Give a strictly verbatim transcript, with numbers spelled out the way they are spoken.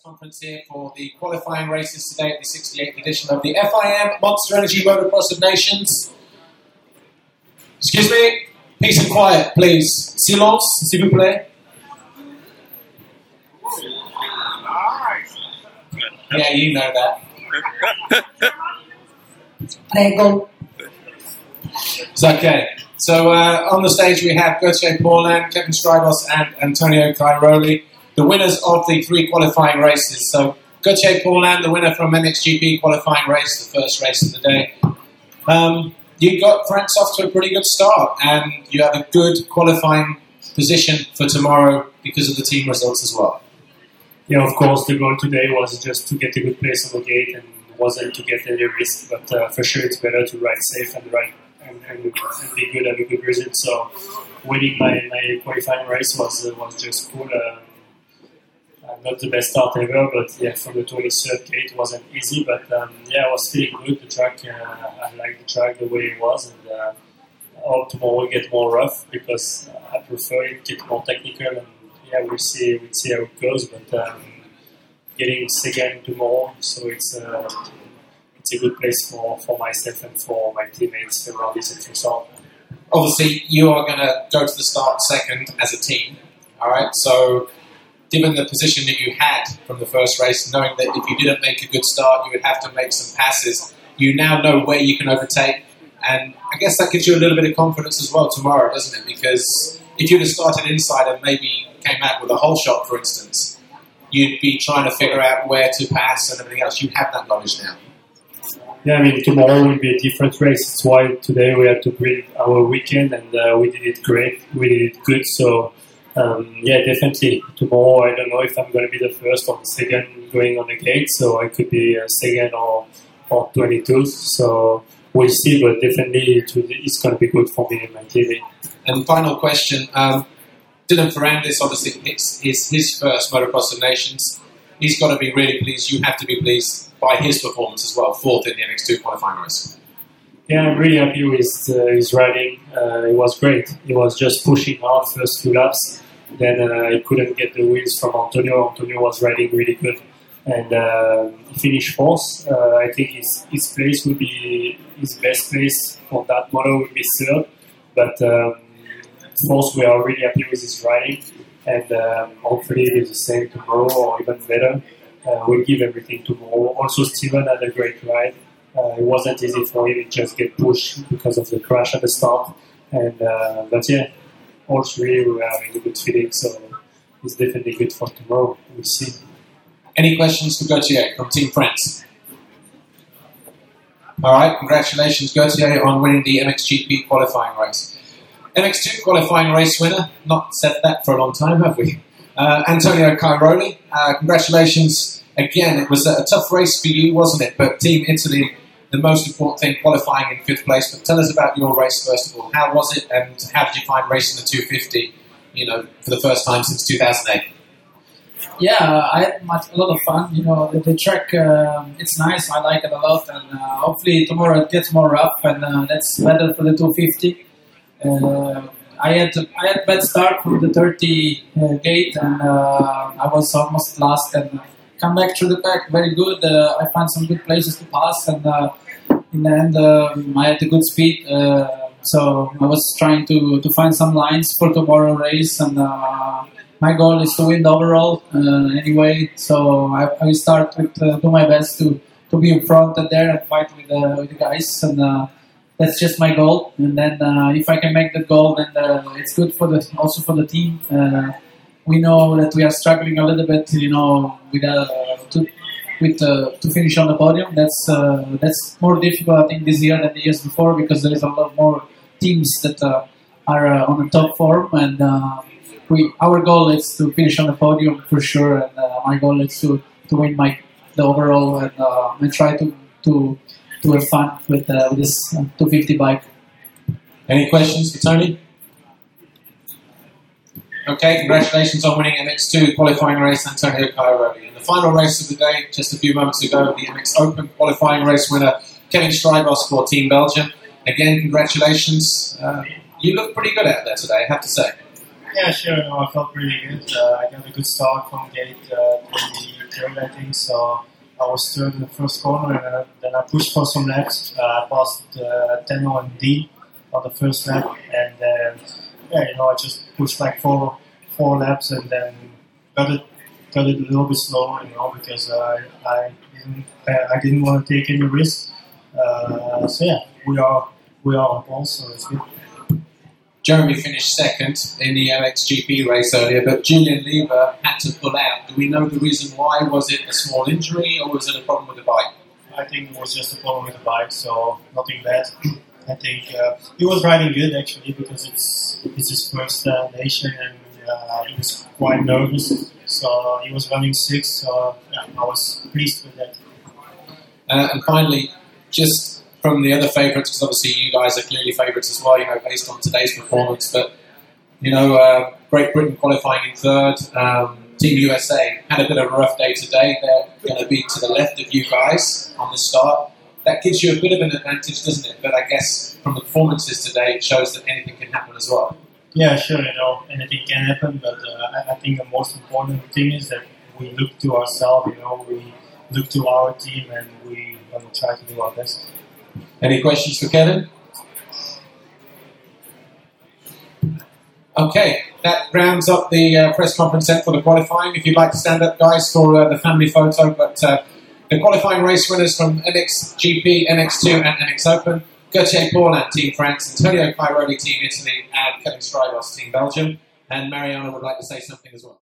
conference here for the qualifying races today at the sixty-eighth edition of the F I M Monster Energy Motocross of Nations. Excuse me, peace and quiet, please. Silence, s'il vous plaît. Yeah, you know that. Prego. It's okay. So uh, on the stage we have Gauthier Paulin, Kevin Strybos and Antonio Cairoli, the winners of the three qualifying races. So Gauthier Paulin, the winner from M X G P qualifying race, the first race of the day. Um, you got France off to a pretty good start and you have a good qualifying position for tomorrow because of the team results as well. Yeah, of course, the goal today was just to get a good place on the gate and wasn't to get any risk, but uh, for sure it's better to ride safe and ride and, and, and be good, have a good result. So winning my, my qualifying race was uh, was just cool. Uh, uh, not the best start ever, but yeah, from the twenty-third gate it wasn't easy, but um, yeah, I was feeling good. The track, uh, I like the track the way it was, and uh, I hope tomorrow will get more rough because I prefer it, get more technical, and yeah, we'll see, we'll see how it goes, but um, getting second tomorrow, so it's uh, it's a good place for, for myself and for my teammates around this result. Obviously, you are going to go to the start second as a team, all right? So, given the position that you had from the first race, knowing that if you didn't make a good start, you would have to make some passes, you now know where you can overtake, and I guess that gives you a little bit of confidence as well tomorrow, doesn't it? Because if you'd have started inside and maybe came out with a whole shot, for instance, you'd be trying to figure out where to pass and everything else. You have that knowledge now. Yeah, I mean, tomorrow will be a different race. That's why today we had to build our weekend, and uh, we did it great. We did it good. So, um, yeah, definitely. Tomorrow, I don't know if I'm going to be the first or the second going on the gate. So I could be a second or, or twenty-two. So we'll see, but definitely it's going to be good for me and my team. And final question. Um, Dylan Ferrandis, obviously, it's, it's his first Motocross of Nations. He's got to be really pleased. You have to be pleased by his performance as well, fourth in the M X two qualifying race. Yeah, I'm really happy with uh, his riding. Uh, it was great. He was just pushing hard first few laps. Then uh, he couldn't get the wheels from Antonio. Antonio was riding really good. And uh, he finished fourth. Uh, I think his, his place would be, his best place for that moto would be third. But um, fourth, we are really happy with his riding. And um, hopefully it is the same tomorrow or even better. Uh, we'll give everything tomorrow. Also, Steven had a great ride. Uh, it wasn't easy for him. He just get pushed because of the crash at the start. And uh, but yeah, all three we were having a good feeling. So it's definitely good for tomorrow. We'll see. Any questions for Gauthier from Team France? All right, congratulations, Gauthier, on winning the M X G P qualifying race. M X two qualifying race winner. Not said that for a long time, have we? Uh, Antonio Cairoli, uh, congratulations again. It was a tough race for you, wasn't it? But Team Italy, the most important thing, qualifying in fifth place. But tell us about your race first of all. How was it, and how did you find racing the two fifty? You know, for the first time since two thousand eight. Yeah, I had much, a lot of fun. You know, the, the track, uh, it's nice. I like it a lot, and uh, hopefully tomorrow it gets more rough, and uh, that's better for the two fifty. Uh, I had I had bad start from the thirty uh, gate, and uh, I was almost last. And come back through the pack, very good. Uh, I found some good places to pass, and uh, in the end, um, I had a good speed. Uh, so I was trying to, to find some lines for tomorrow race, and uh, my goal is to win the overall uh, anyway. So I, I will start with uh, do my best to, to be in front and there and fight with the with the guys, and. Uh, That's just my goal, and then uh, if I can make the goal, then uh, it's good for the also for the team. Uh, we know that we are struggling a little bit, you know, with uh, to with uh, to finish on the podium. That's uh, that's more difficult, I think, this year than the years before because there is a lot more teams that uh, are uh, on the top form, and uh, we our goal is to finish on the podium for sure. And uh, my goal is to, to win my the overall and uh, and try to to. to have fun with, uh, with this uh, two fifty bike. Any questions for Tony? Okay, congratulations on winning M X two qualifying race, Antonio Cairoli. And the final race of the day, just a few moments ago, the M X Open qualifying race winner, Kevin Strybos for Team Belgium. Again, congratulations. Uh, you look pretty good out there today, I have to say. Yeah, sure. No, I felt really good. Uh, I got a good start from gate uh, third, I think. So I was third in the first corner, and uh, then I pushed for some laps. Uh, I passed uh, Tenno and D on the first lap, and then yeah, you know, I just pushed like four four laps, and then got it got it a little bit slower, you know, because I I didn't I didn't want to take any risk. Uh, so yeah, we are we are on pole, so it's good. Jeremy finished second in the M X G P race earlier, but Julian Lever had to pull out. Do we know the reason why? Was it a small injury, or was it a problem with the bike? I think it was just a problem with the bike, so nothing bad. I think uh, he was riding good actually, because it's it's his first uh, nation, and uh, he was quite nervous. So he was running sixth, so yeah, I was pleased with that. Uh, and finally, just from the other favourites, because obviously you guys are clearly favourites as well, you know, based on today's performance. But, you know, uh, Great Britain qualifying in third. Um, Team U S A had a bit of a rough day today. They're going to be to the left of you guys on the start. That gives you a bit of an advantage, doesn't it? But I guess from the performances today, it shows that anything can happen as well. Yeah, sure, you know, anything can happen. But uh, I, I think the most important thing is that we look to ourselves, you know, we look to our team, and we want to try to do our best. Any questions for Kevin? Okay, that rounds up the uh, press conference set for the qualifying. If you'd like to stand up, guys, for uh, the family photo. But uh, the qualifying race winners from N X G P, N X two and N X Open: Gauthier Paulin, Team France; Antonio Cairoli, Team Italy; and Kevin Strybos, Team Belgium. And Mariana would like to say something as well.